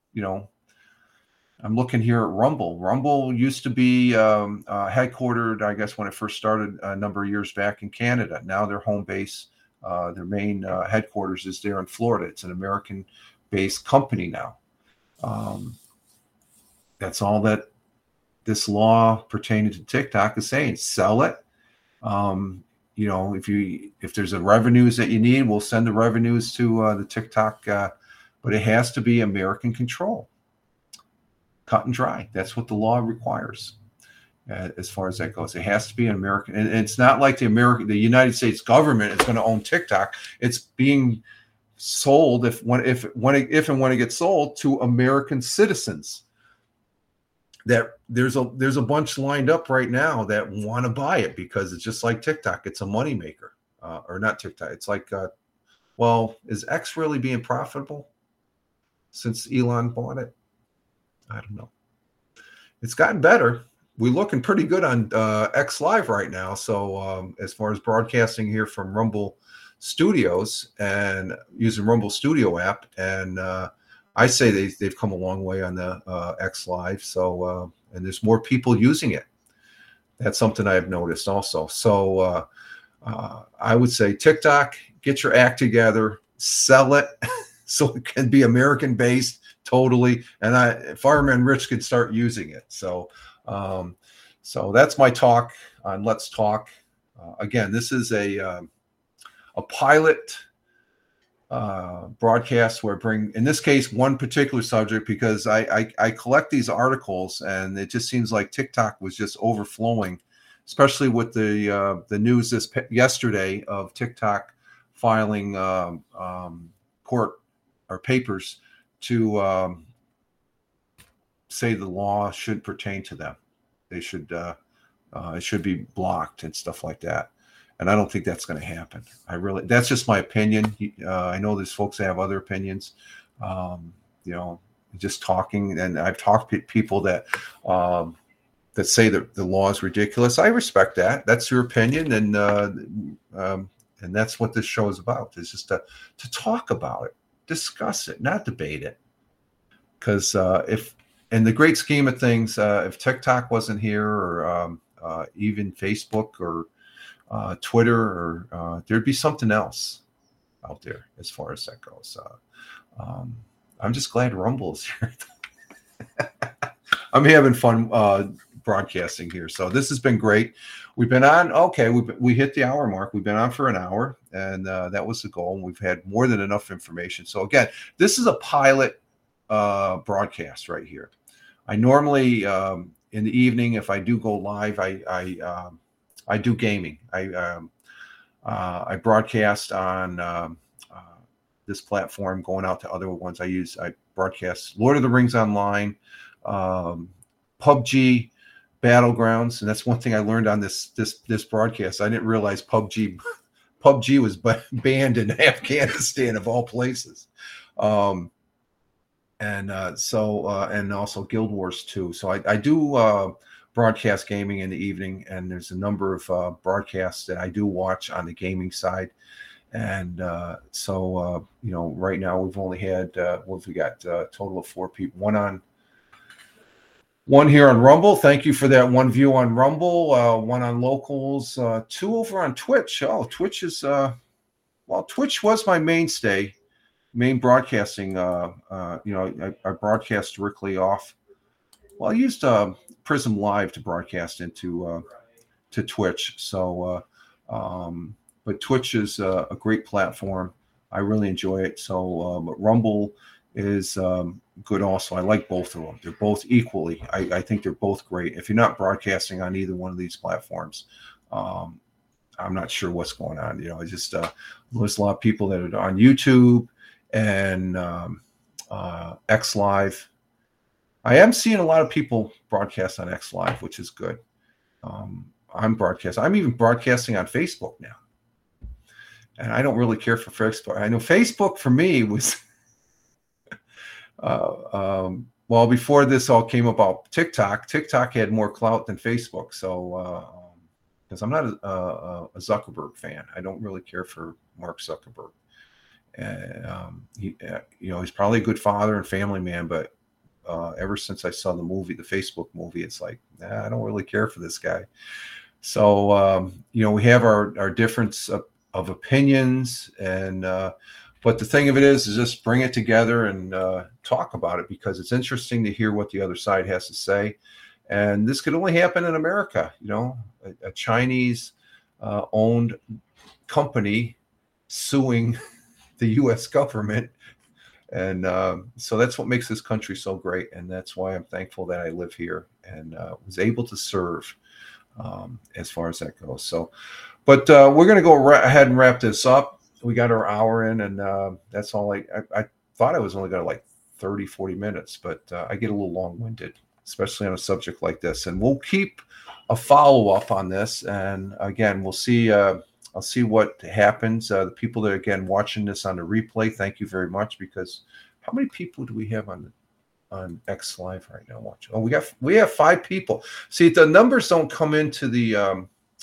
I'm looking here at Rumble. Rumble used to be headquartered, I guess, when it first started a number of years back in Canada. Now their home base, their main headquarters is there in Florida. It's an American-based company now. That's all that this law pertaining to TikTok is saying. Sell it. If there's a revenues that you need, we'll send the revenues to the TikTok, but it has to be American control. Cut and dry. That's what the law requires. As far as that goes, it has to be an American, and it's not like the United States government is going to own TikTok. It's being sold if and when it gets sold to American citizens. That there's a bunch lined up right now that want to buy it because it's just like TikTok. It's a moneymaker, or not TikTok. It's like, is X really being profitable since Elon bought it? I don't know. It's gotten better. We're looking pretty good on X Live right now. So as far as broadcasting here from Rumble Studios and using Rumble Studio app, and I say they've come a long way on the X Live. So and there's more people using it. That's something I've noticed also. So I would say TikTok, get your act together, sell it so it can be American based. Totally, and Fireman Rich could start using it. So, so that's my talk on Let's Talk. Again, this is a pilot broadcast where I bring, in this case, one particular subject, because I collect these articles, and it just seems like TikTok was just overflowing, especially with the news yesterday of TikTok filing court or papers to say the law should pertain to them. They should it should be blocked and stuff like that. And I don't think that's going to happen. That's just my opinion. I know there's folks that have other opinions. Just talking, and I've talked to people that say that the law is ridiculous. I respect that. That's your opinion, and that's what this show is about. Is just to talk about it, discuss it, not debate it. Because if, in the great scheme of things, if TikTok wasn't here, or even Facebook or Twitter, or there'd be something else out there as far as that goes. I'm just glad Rumble's here. I'm having fun broadcasting here. So this has been great. We've been on, we hit the hour mark. We've been on for an hour, and that was the goal. And we've had more than enough information. So again, this is a pilot broadcast right here. I normally, in the evening, if I do go live, I do gaming. I broadcast on this platform, going out to other ones I broadcast Lord of the Rings Online, PUBG, Battlegrounds, and that's one thing I learned on this broadcast. I didn't realize PUBG was banned in Afghanistan, of all places. And also Guild Wars 2. So I do broadcast gaming in the evening, and there's a number of broadcasts that I do watch on the gaming side. And right now we've only had we got a total of 4 people. One here on Rumble. Thank you for that one view on Rumble. One on Locals. 2 over on Twitch. Oh, Twitch is Twitch was my main broadcasting. I broadcast directly off. Well, I used Prism Live to broadcast into to Twitch. So, but Twitch is a great platform. I really enjoy it. So, but Rumble is good also. I like both of them. They're both equally. I think they're both great. If you're not broadcasting on either one of these platforms, I'm not sure what's going on. It's just there's a lot of people that are on YouTube and X Live. I am seeing a lot of people broadcast on X Live, which is good. I'm even broadcasting on Facebook now, and I don't really care for Facebook. I know Facebook for me was before this all came about. TikTok had more clout than Facebook. So because I'm not a Zuckerberg fan, I don't really care for Mark Zuckerberg. He's probably a good father and family man, but ever since I saw the Facebook movie, it's like, I don't really care for this guy. So, we have our difference of opinions, and but the thing of it is just bring it together and talk about it, because it's interesting to hear what the other side has to say. And this could only happen in America. A Chinese owned company suing the U.S. government. And so that's what makes this country so great. And that's why I'm thankful that I live here and was able to serve as far as that goes. So, but we're going to go ahead and wrap this up. We got our hour in, and that's all. I thought I was only going to 30, 40 minutes, but I get a little long-winded, especially on a subject like this. And we'll keep a follow-up on this. And again, we'll see. I'll see what happens. The people that are, again, watching this on the replay, thank you very much, because how many people do we have on X Live right now watching? Oh, we have 5 people. See, the numbers don't come into the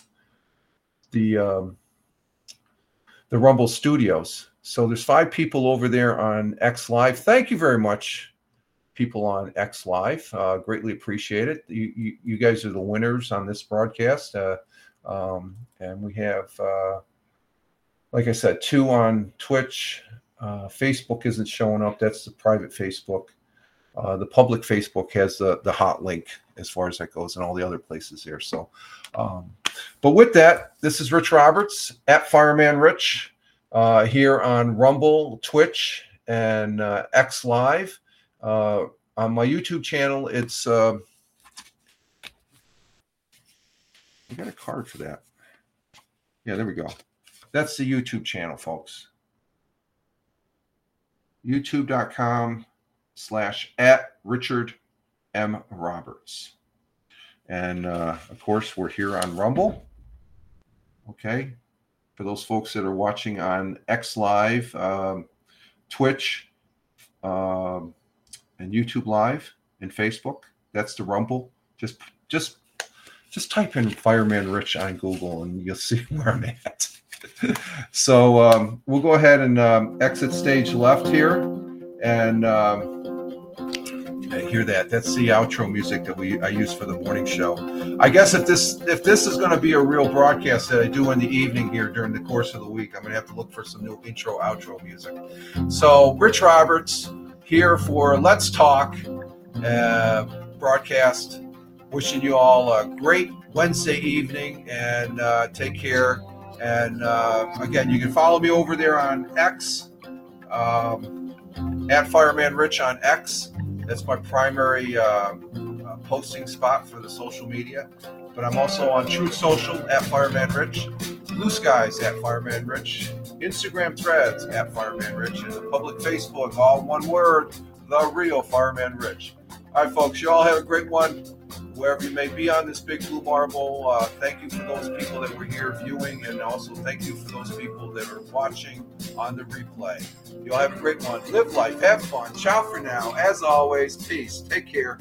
Rumble Studios. So there's 5 people over there on X Live. Thank you very much, people on X Live. Greatly appreciate it. You guys are the winners on this broadcast. And we have, like I said, 2 on Twitch. Facebook isn't showing up. That's the private Facebook. The public Facebook has the hot link as far as that goes, and all the other places there. So But with that, this is Rich Roberts at Fireman Rich here on Rumble, Twitch, and X Live. On my YouTube channel, it's I got a card for that. Yeah, there we go. That's the YouTube channel, folks. YouTube.com/@RichardMRoberts. And of course, we're here on Rumble. Okay. For those folks that are watching on X Live, Twitch, and YouTube Live and Facebook, that's the Rumble. Just type in Fireman Rich on Google and you'll see where I'm at. So we'll go ahead and exit stage left here, and hear that. That's the outro music that I use for the morning show. I guess if this is going to be a real broadcast that I do in the evening here during the course of the week, I'm going to have to look for some new intro outro music. So Rich Roberts here for Let's Talk broadcast. Wishing you all a great Wednesday evening, and take care. And again, you can follow me over there on X, at Fireman Rich on X. That's my primary posting spot for the social media. But I'm also on Truth Social at Fireman Rich, Blue Skies at Fireman Rich, Instagram Threads at Fireman Rich, and the public Facebook, all one word, The Real Fireman Rich. All right, folks, you all have a great one. Wherever you may be on this big blue marble, thank you for those people that were here viewing, and also thank you for those people that are watching on the replay. You all have a great one. Live life, have fun. Ciao for now. As always, peace. Take care.